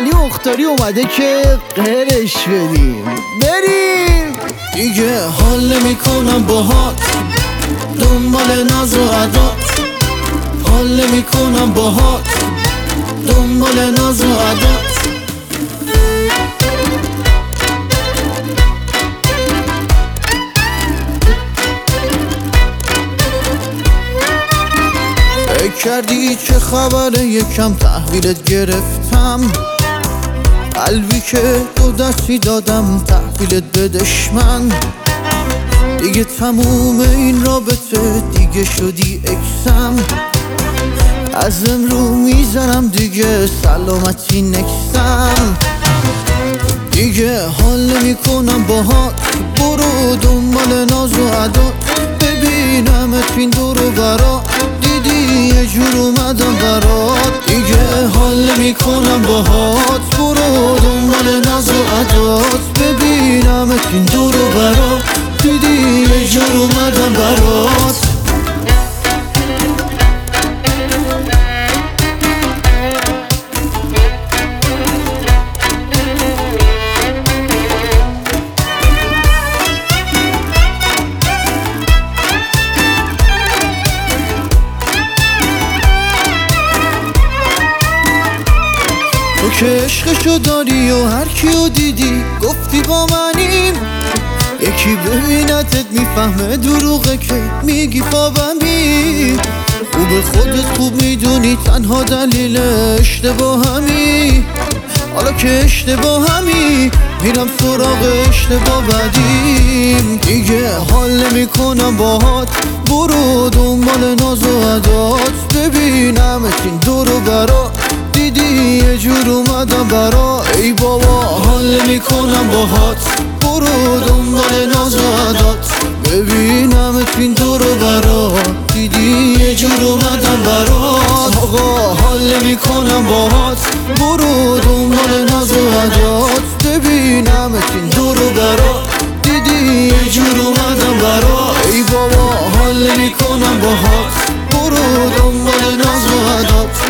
علی مختاری اومده که قهرش بدیم. بریم دیگه حال نمی‌کنم باهات، دنبال ناز و عدات. حال نمی‌کنم باهات، دنبال ناز و عدات. فکر کردی چه خبره یکم تحویلت گرفتم، قلبی که دو دستی دادم تحویلت به دشمن. دیگه تموم این رابطه، دیگه شدی اکسم. از امرو میزنم دیگه سلامتی نکسم. دیگه حال نمی‌کنم باهات، برو دنبال ناز و عدات. ببینمت این دور و برا، دیدی یه جور اومدم برات. دیگه حال نمی‌کنم باهات، برو دنبال ناز و عدات. ببینمت این دور و برا، دیدی یه جور اومدم برات. تو که عشقشو داری و هر کیو دیدی گفتی با منیم. یکی ببینتت میفهمه دروغه که میگی خوابمی. خوب خودت خوب میدونی تنها دلیل اشتباهمی. حالا که اشتباهمی میرم سراغ اشتباه بعدیم. دیگه حال نمی‌کنم باهات، برو دنبال ناز و عدات. ببینمت این دور و برا، دیدی یه جور اومدم برا. ای بابا حال نمی‌کنم باهات، برو دنبال ناز و عدات. ببینمت این دور و برا، دیدی یه جور اومدم برات. آقا حال نمی‌کنم باهات، برو دنبال ناز و عدات. ببینمت این دور و برا، دیدی یه جور اومدم برات. ای بابا حال نمی‌کنم باهات، برو دنبال ناز و عدات.